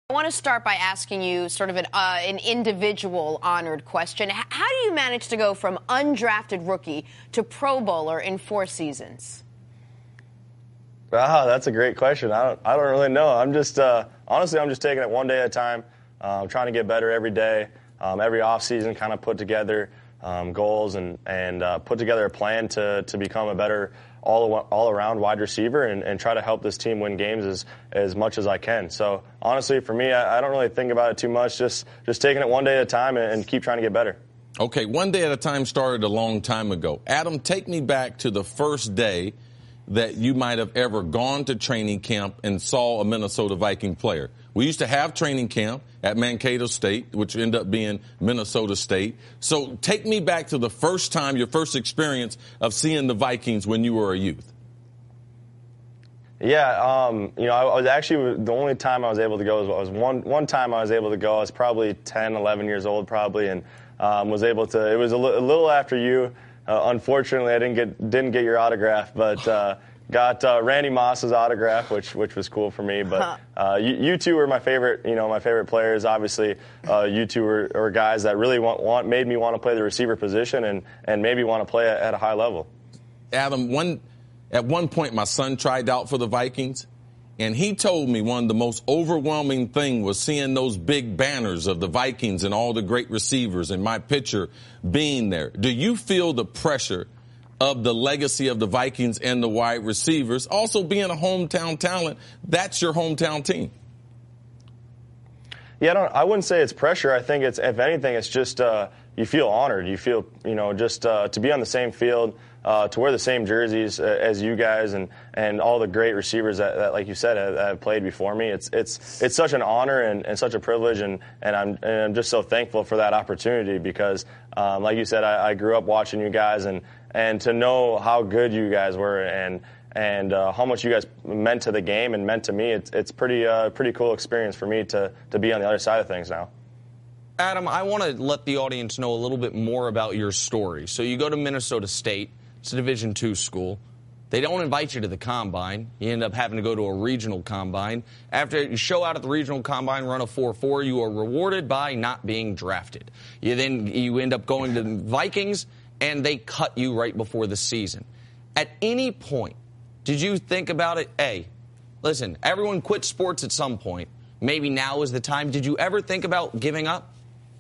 I want to start by asking you sort of an individual honored question. How do you manage to go from undrafted rookie to Pro Bowler in 4 seasons? Wow, that's a great question. I don't really know. I'm just honestly, I'm just taking it one day at a time. I'm trying to get better every day. Every off season, kind of put together goals and put together a plan to become a better all around wide receiver and try to help this team win games as much as I can. So honestly, for me, I don't really think about it too much. Just taking it one day at a time and keep trying to get better. Okay, one day at a time started a long time ago. Adam, take me back to the first day that you might have ever gone to training camp and saw a Minnesota Viking player. We used to have training camp at Mankato State, which ended up being Minnesota State. So take me back to the first time, your first experience of seeing the Vikings when you were a youth. Yeah, I was actually, the only time I was able to go was one time I was able to go. I was probably 10, 11 years old probably, and was able to, it was a little after you. Unfortunately, I didn't get your autograph, but got Randy Moss's autograph, which was cool for me. But you two were my favorite, my favorite players. Obviously, you two were guys that really made me want to play the receiver position and maybe want to play at a high level. Adam, at one point, my son tried out for the Vikings. And he told me one of the most overwhelming thing was seeing those big banners of the Vikings and all the great receivers and my picture being there. Do you feel the pressure of the legacy of the Vikings and the wide receivers? Also being a hometown talent, that's your hometown team. Yeah, I wouldn't say it's pressure. I think it's, if anything, it's just you feel honored. You feel, just to be on the same field, to wear the same jerseys as you guys and all the great receivers that like you said, have played before me. It's such an honor and such a privilege, and I'm just so thankful for that opportunity because, like you said, I grew up watching you guys and to know how good you guys were and how much you guys meant to the game and meant to me, it's pretty cool experience for me to be on the other side of things now. Adam, I want to let the audience know a little bit more about your story. So you go to Minnesota State. It's a Division II school. They don't invite you to the combine. You end up having to go to a regional combine. After you show out at the regional combine, run a 4.4, you are rewarded by not being drafted. You end up going to the Vikings, and they cut you right before the season. At any point, did you think about it? Hey, listen, everyone quits sports at some point. Maybe now is the time. Did you ever think about giving up?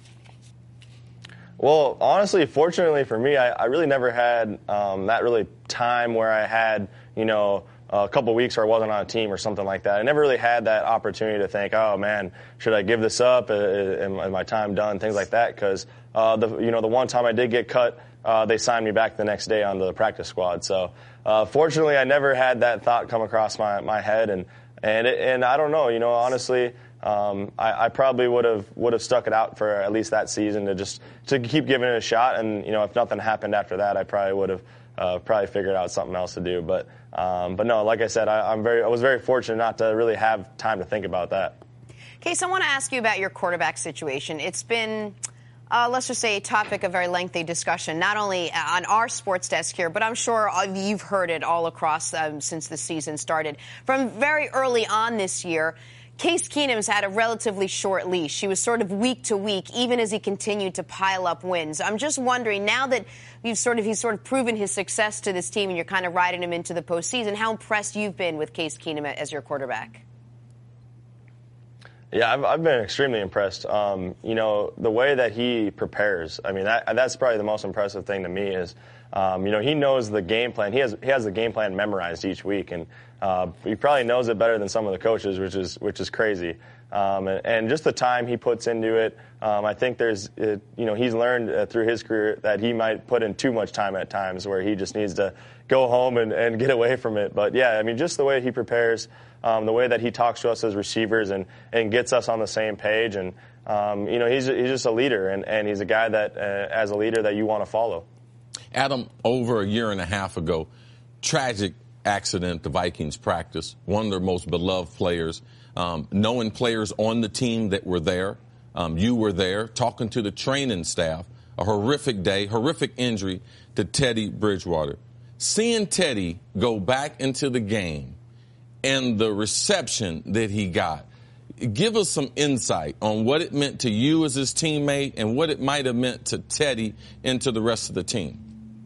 Well, honestly, fortunately for me, I really never had that really time where I had, a couple weeks where I wasn't on a team or something like that. I never really had that opportunity to think, oh, man, should I give this up? Is my time done? Things like that. Because, the one time I did get cut, they signed me back the next day on the practice squad. So, fortunately, I never had that thought come across my head. And I don't know, honestly, I probably would have stuck it out for at least that season to keep giving it a shot. And, if nothing happened after that, I probably would have probably figured out something else to do. But no, like I said, I was very fortunate not to really have time to think about that. Case, I want to ask you about your quarterback situation. It's been, let's just say, a topic of very lengthy discussion, not only on our sports desk here, but I'm sure you've heard it all across since the season started. From very early on this year, Case Keenum's had a relatively short leash. He was sort of week to week, even as he continued to pile up wins. I'm just wondering, now that he's sort of proven his success to this team and you're kind of riding him into the postseason, how impressed you've been with Case Keenum as your quarterback? Yeah, I've been extremely impressed. The way that he prepares, I mean, that's probably the most impressive thing to me is, he knows the game plan. He has the game plan memorized each week, and he probably knows it better than some of the coaches, which is crazy. And just the time he puts into it, I think he's learned through his career that he might put in too much time at times where he just needs to go home and get away from it. But yeah, I mean, just the way he prepares, the way that he talks to us as receivers and gets us on the same page. And, he's just a leader, and he's a guy that, as a leader, that you want to follow. Adam, over a year and a half ago, tragic accident at the Vikings practice, one of their most beloved players, knowing players on the team that were there. You were there, talking to the training staff, a horrific day, horrific injury to Teddy Bridgewater. Seeing Teddy go back into the game and the reception that he got, give us some insight on what it meant to you as his teammate and what it might have meant to Teddy and to the rest of the team.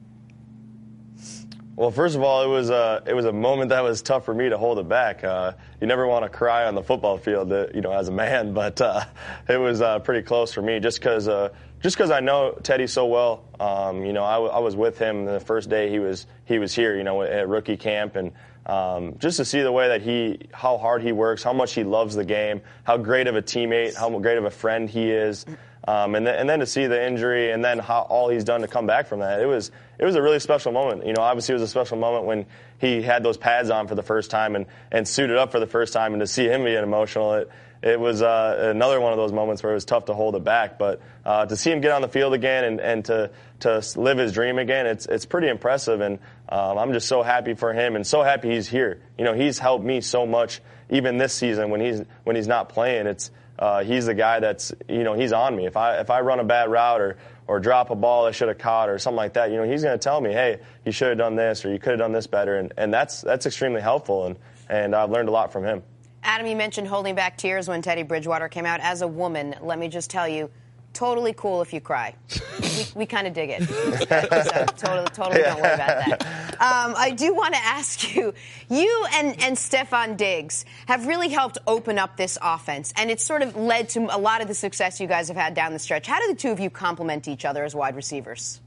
Well, first of all, it was a moment that was tough for me to hold it back. You never want to cry on the football field, as a man, but it was pretty close for me just because I know Teddy so well. I was with him the first day he was here, at rookie camp, and just to see the way that how hard he works, how much he loves the game, how great of a teammate, how great of a friend he is. And then to see the injury and then how all he's done to come back from that, it was a really special moment. Obviously it was a special moment when he had those pads on for the first time and suited up for the first time, and to see him being emotional, it was another one of those moments where it was tough to hold it back. But to see him get on the field again and to live his dream again, it's pretty impressive. And I'm just so happy for him and so happy he's here. He's helped me so much even this season when he's not playing. He's the guy that's, he's on me. If I run a bad route or drop a ball I should have caught or something like that, he's going to tell me, hey, you should have done this or you could have done this better. And that's extremely helpful. And I've learned a lot from him. Adam, you mentioned holding back tears when Teddy Bridgewater came out. As a woman, let me just tell you, totally cool if you cry. We kind of dig it. So totally don't worry about that. I do want to ask you and Stefon Diggs have really helped open up this offense, and it's sort of led to a lot of the success you guys have had down the stretch. How do the two of you complement each other as wide receivers?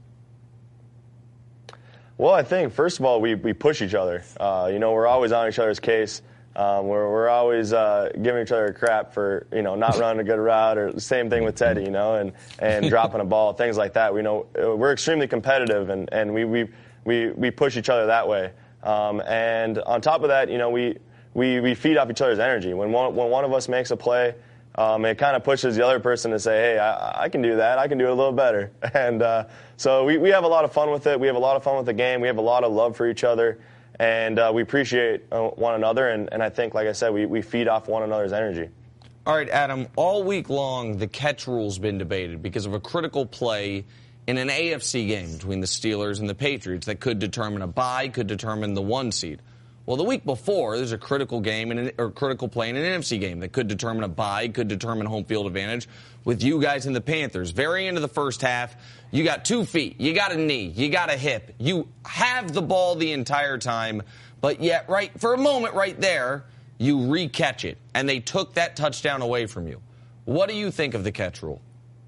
Well, I think, first of all, we push each other. We're always on each other's case. We're always giving each other crap for not running a good route, or the same thing with Teddy, and dropping a ball, things like that. We're extremely competitive, and we push each other that way. And on top of that, we feed off each other's energy. When one of us makes a play, it kind of pushes the other person to say, hey, I can do that. I can do it a little better. And so we have a lot of fun with it. We have a lot of fun with the game. We have a lot of love for each other. And we appreciate one another, and I think, like I said, we feed off one another's energy. All right, Adam, all week long the catch rule's been debated because of a critical play in an AFC game between the Steelers and the Patriots that could determine a bye, could determine the 1 seed. Well, the week before, there's a critical game or critical play in an NFC game that could determine a bye, could determine home field advantage with you guys and the Panthers. Very end of the first half, you got 2 feet, you got a knee, you got a hip. You have the ball the entire time, but yet for a moment right there, you re-catch it, and they took that touchdown away from you. What do you think of the catch rule?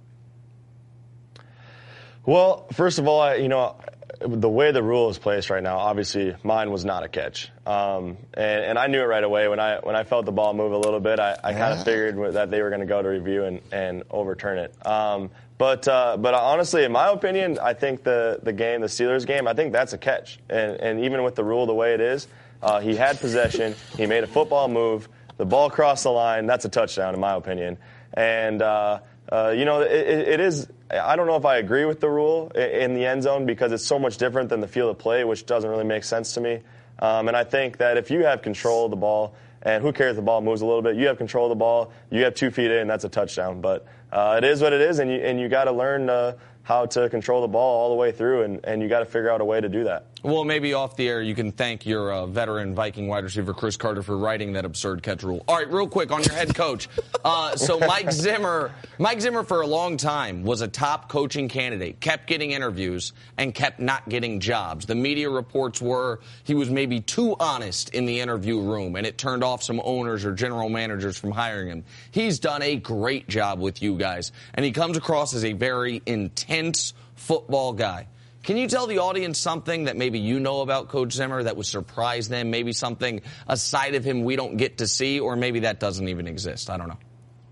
Well, first of all, the way the rule is placed right now, obviously mine was not a catch, and I knew it right away when I felt the ball move a little bit. I kind of figured that they were going to go to review and overturn it. But honestly, in my opinion, I think the Steelers game, I think that's a catch. And even with the rule the way it is, he had possession, he made a football move, the ball crossed the line. That's a touchdown, in my opinion. And it is. I don't know if I agree with the rule in the end zone because it's so much different than the field of play, which doesn't really make sense to me. And I think that if you have control of the ball, and who cares if the ball moves a little bit, you have control of the ball, you have 2 feet in, that's a touchdown. But it is what it is, and you got to learn how to control the ball all the way through, and you got to figure out a way to do that. Well, maybe off the air you can thank your veteran Viking wide receiver Chris Carter for writing that absurd catch rule. All right, real quick on your head coach. So Mike Zimmer for a long time was a top coaching candidate, kept getting interviews and kept not getting jobs. The media reports were he was maybe too honest in the interview room, and it turned off some owners or general managers from hiring him. He's done a great job with you guys, and he comes across as a very intense football guy. Can you tell the audience something that maybe you know about Coach Zimmer that would surprise them? Maybe something, a side of him we don't get to see, or maybe that doesn't even exist. I don't know.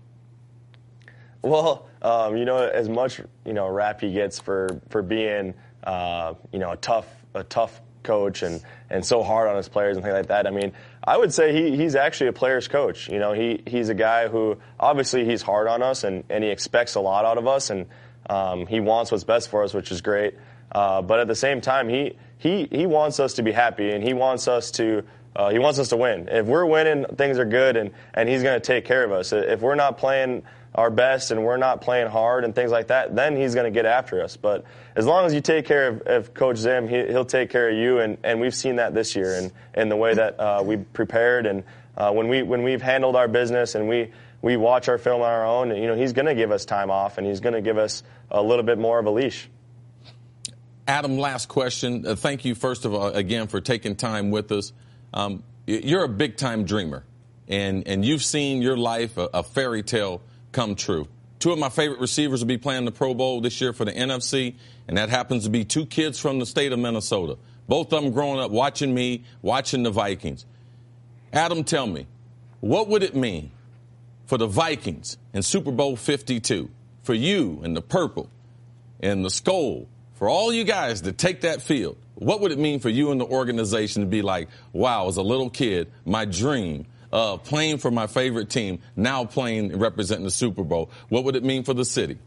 Well, as much, rap he gets for being, a tough coach and so hard on his players and things like that. I mean, I would say he's actually a player's coach. He's a guy who, obviously he's hard on us and he expects a lot out of us, and he wants what's best for us, which is great. But at the same time, he wants us to be happy, and he wants us to win. If we're winning, things are good, and he's going to take care of us. If we're not playing our best and we're not playing hard and things like that, then he's going to get after us. But as long as you take care of Coach Zim, he'll take care of you, and we've seen that this year in the way that we prepared and when we've handled our business and we watch our film on our own, he's going to give us time off, and he's going to give us a little bit more of a leash. Adam, last question. Thank you, first of all, again, for taking time with us. You're a big-time dreamer, and you've seen your life, a fairy tale, come true. Two of my favorite receivers will be playing the Pro Bowl this year for the NFC, and that happens to be two kids from the state of Minnesota. Both of them growing up watching me, watching the Vikings. Adam, tell me, what would it mean for the Vikings in Super Bowl 52, for you and the purple and the skull, for all you guys to take that field? What would it mean for you and the organization to be like, wow, as a little kid, my dream of playing for my favorite team, now playing and representing the Super Bowl? What would it mean for the city?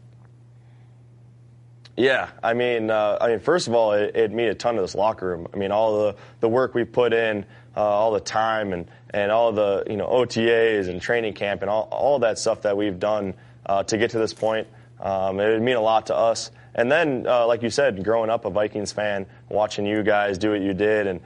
Yeah, I mean, first of all, it mean a ton to this locker room. I mean, all the work we put in, all the time, and all the OTAs and training camp and all that stuff that we've done to get to this point. It would mean a lot to us. And then, like you said, growing up a Vikings fan, watching you guys do what you did, and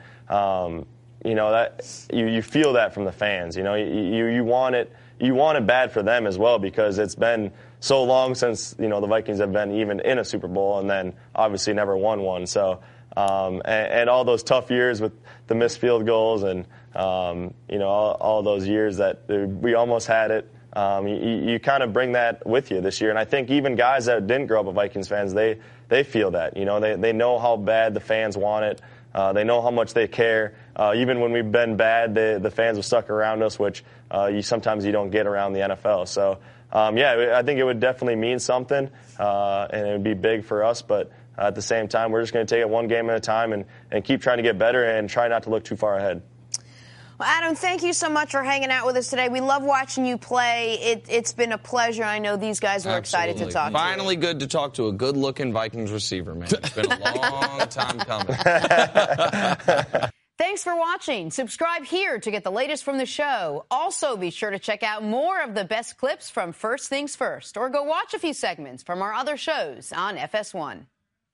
that you feel that from the fans. You want it bad for them as well, because it's been so long since the Vikings have been even in a Super Bowl, and then obviously never won one. So and all those tough years with the missed field goals, and all those years that we almost had it. You kind of bring that with you this year, and I think even guys that didn't grow up as Vikings fans, they feel that. They know how bad the fans want it. They know how much they care. Even when we've been bad, the fans have stuck around us, which sometimes you don't get around the NFL. So, I think it would definitely mean something, and it would be big for us. But at the same time, we're just going to take it one game at a time and keep trying to get better and try not to look too far ahead. Well, Adam, thank you so much for hanging out with us today. We love watching you play. It's been a pleasure. I know these guys were excited to talk to you. Finally good to talk to a good-looking Vikings receiver, man. It's been a long time coming. Thanks for watching. Subscribe here to get the latest from the show. Also, be sure to check out more of the best clips from First Things First, or go watch a few segments from our other shows on FS1.